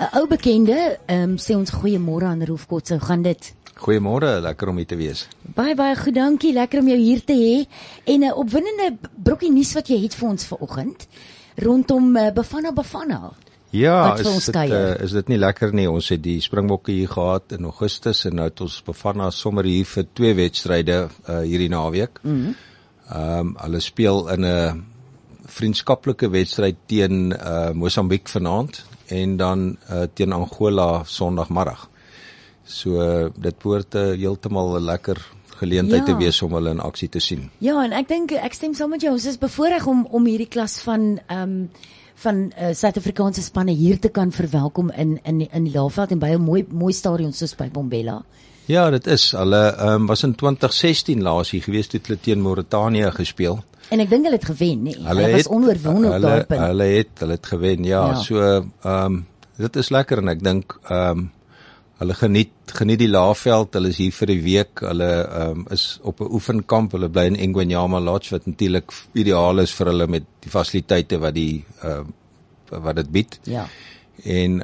'n ou bekende, sê ons goeiemôre aan Rolf Kotse, hoe gaan dit? Goeiemôre, lekker om hier te wees. Baie goed, dankie, lekker om jou hier te hê. En 'n opwindende brokkie nuus wat jy het vir ons vanoggend, rondom Bafana. Ja, is dit nie lekker nie, ons het die Springbokke hier gehad in Augustus, en nou het ons Bafana sommer hier vir 2 wedstryde hierdie naweek. Hulle speel in 'n vriendskaplike wedstryd teen Mosambiek vanaand, en dan teen Angola Sondagmiddag. So dit behoort heeltemal 'n lekker geleentheid te wees om hulle in aksie te sien. Ja, en ek stem saam met jou, ons is bevoorreg om hierdie klas van Suid-Afrikaanse spanne hier te kan verwelkom in die Laagveld en by 'n mooi stadion soos by Bombela. Ja, dit is. Hulle was in 2016 laas hier gewees, toe hulle teen Mauritanië gespeel. En ek dink hulle het gewen, nee. Hulle was onoorwonne op daardie punt. Hulle het gewen, ja. So dit is lekker, en ek dink hulle geniet die Laagveld. Hulle is hier vir die week. Hulle is op 'n oefenkamp. Hulle bly in Ngwenyama Lodge, wat natuurlik ideaal is vir hulle met die fasiliteite wat dit bied. Ja. En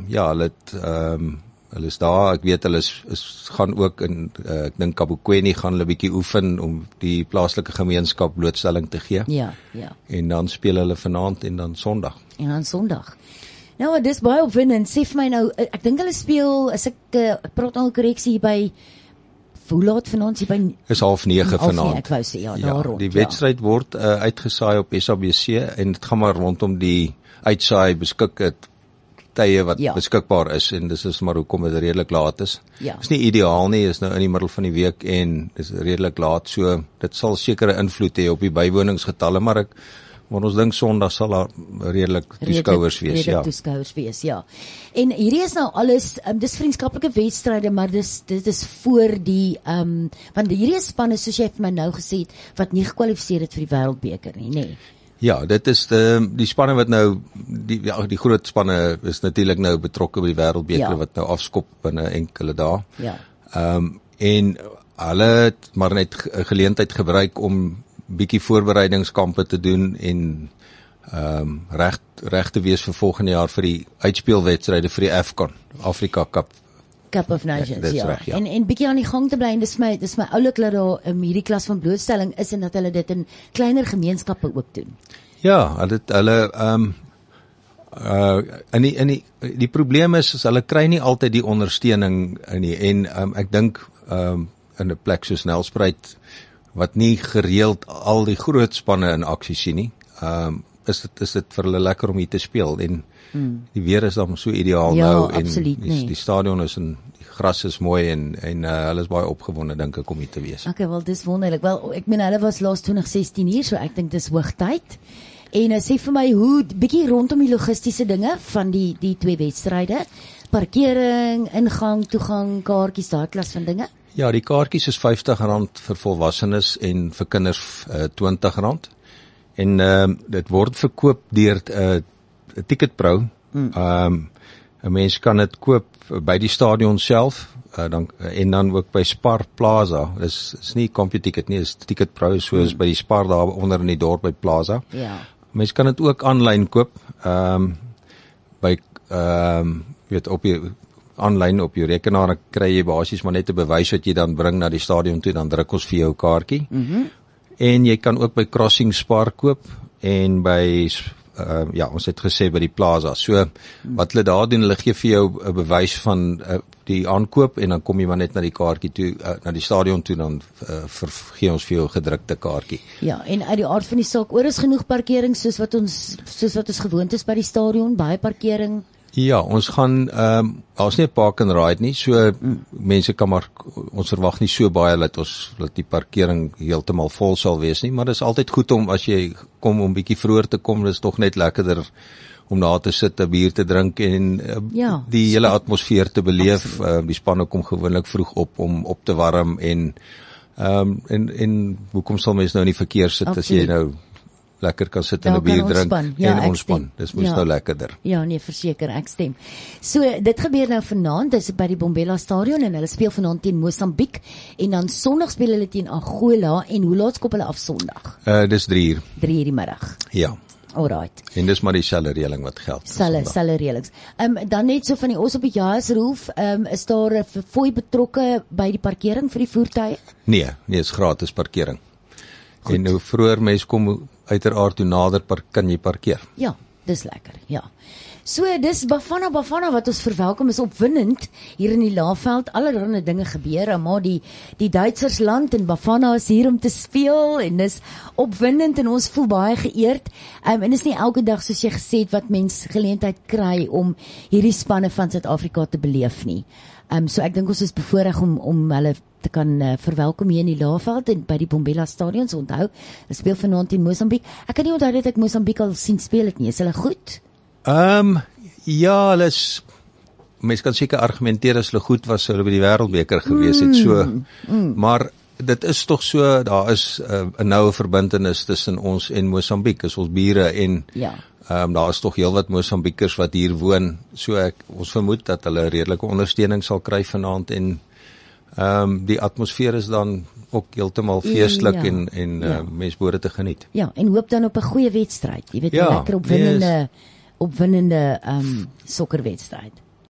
hulle is daar. Ek weet hulle gaan ook in ek dink Kabokweni gaan hulle bietjie oefen om die plaaslike gemeenskap blootstelling te gee. Ja. En dan speel hulle vanaand en dan Sondag. Nou, dis baie opwindend. Sê vir my nou, ek dink hulle speel, as ek praat al korreksie hier by, hoe laat vanaand hier by? Is 8:30 vanaand. Ek wou sê, daar rond. Die wedstryd word uitgesaai op SABC, en dit gaan maar rondom die uitsaai tye wat beskikbaar is, en dis maar hoekom dit redelik laat is. Ja. Is nie ideaal nie, is nou in die middel van die week en dis redelik laat, so dit sal sekere invloed hê op die bywoningsgetalle, maar ons dink Sondag sal daar redelik toeskouers wees. Ja. En hierdie is nou alles, dis vriendskaplike wedstryde, maar dit is voor die, want hierdie is spanne, soos jy vir my nou gesê het, wat nie gekwalifiseer het vir die Wêreldbeker nie, nee. Ja, dit is die spanne wat nou, die groot spanne is natuurlik nou betrokke by die Wêreldbeker, wat nou afskop binne enkele dae. Ja. En hulle het maar net 'n geleentheid gebruik om bietjie voorbereidingskampe te doen en reg te wees vir volgende jaar vir die uitspelwedstryde vir die AFCON, Afrika Cup of Nations, Reg, ja. En bietjie aan die gang te bly, en dis my oulik dat daar hierdie klas van blootstelling is, en dat hulle dit in kleiner gemeenskappe ook doen. Ja, hulle die probleem is hulle kry nie altyd die ondersteuning nie, en ek dink in 'n plek soos Nelspruit wat nie gereeld al die groot spanne in aksie sien nie, is dit vir hulle lekker om hier te speel, en die weer is dan so ideaal nou, en die stadion is die gras is mooi, en hulle is baie opgewonde, dink ek, om hier te wees. Okay, wel, dis wonderlik. Wel, ek meen, hulle was laas 2016 hier, so ek dink dis hoogtyd. En sê vir my, hoe, bietjie rondom die logistiese dinge van die 2 wedstryde, parkering, ingang, toegang, kaartjies, daai klas van dinge? Ja, die kaartjies is R50 vir volwassenes, en vir kinders R20. En dit word verkoop deur Ticketpro. 'n Mens kan dit koop by die stadion self, en dan ook by Spar Plaza. Is nie CompuTicket nie, is Ticketpro, soos by die Spar daar onder in die dorp by Plaza. Ja. Mens kan dit ook aanlyn koop, by aanlyn op jou rekenaar, kry jy basies maar net 'n bewys wat jy dan bring na die stadion toe, dan druk ons vir jou kaartjie. En jy kan ook by Crossing Spar koop, en by ons het gesê by die Plaza. So wat hulle daar doen, hulle gee vir jou 'n bewys van die aankoop, en dan kom jy maar net na die kaartjie toe, na die stadion toe, dan gee ons vir jou gedrukte kaartjie. Ja, en uit die aard van die saak, oor is genoeg parkering soos wat ons gewoond is by die stadion, baie parkering. Ja, ons gaan, ons nie 'n park and ride nie, so mense kan maar, ons verwag nie so baie dat die parkering heeltemal vol sal wees nie, maar dit is altyd goed om, as jy kom om bietjie vroeër te kom, dit is tog net lekkerder om daar te sit, 'n bier te drink, en die hele atmosfeer te beleef. Die spanne kom gewoonlik vroeg om op te warm, en hoekom sal mens nou in die verkeer sit, as jy nou lekker kan sit en 'n bier drink en ontspan. Dis moes nou lekkerder. Ja, nee, verseker, ek stem. So, dit gebeur nou vanaand, dis by die Bombela stadion, en hulle speel vanaand teen Mosambiek, en dan Sondag speel hulle teen Angola, en hoe laat skop hulle af Sondag? Dis 3:00. 3:00 die middag. Ja. Alright. En dis maar dieselfde reëling wat geld. Selfe reëlings. Dan net so van die ons op die Jaarsroof, is daar 'n fooi betrokke by die parkering vir die voertuie? Nee, is gratis parkering. Goed. En hoe vroeër mens kom uiteraard hoe nader kan jy parkeer. Ja, dis lekker, ja. So, dis Bafana wat ons verwelkom, is opwindend hier in die Laagveld, allerhande dinge gebeur, maar die Duitsers land en Bafana is hier om te speel, en dis opwindend en ons voel baie geëerd, en is nie elke dag, soos jy gesê het, wat mens geleentheid kry om hierdie spanne van Suid-Afrika te beleef nie. So ek dink ons is bevoorreg om hulle te kan verwelkom hier in die Laagveld en by die Bombela Stadion, so onthou, hulle speel vanaand in Mosambiek. Ek kan nie onthou dat ek Mosambiek al sien speel het nie, is hulle goed? Ja, hulle is, mens kan seker argumenteer as hulle goed was, hulle by die Wêreldbeker gewees het, so, maar dit is tog so, daar is 'n noue verbintenis tussen ons en Mosambiek, is ons bure en ja. Daar is tog heelwat Mosambiekers wat hier woon, so ons vermoed dat hulle redelike ondersteuning sal kry vanaand en die atmosfeer is dan ook heeltemal feestelik en mens behoort te geniet. Ja, en hoop dan op 'n goeie wedstryd. Jy weet, 'n lekker opwindende sokkerwedstryd.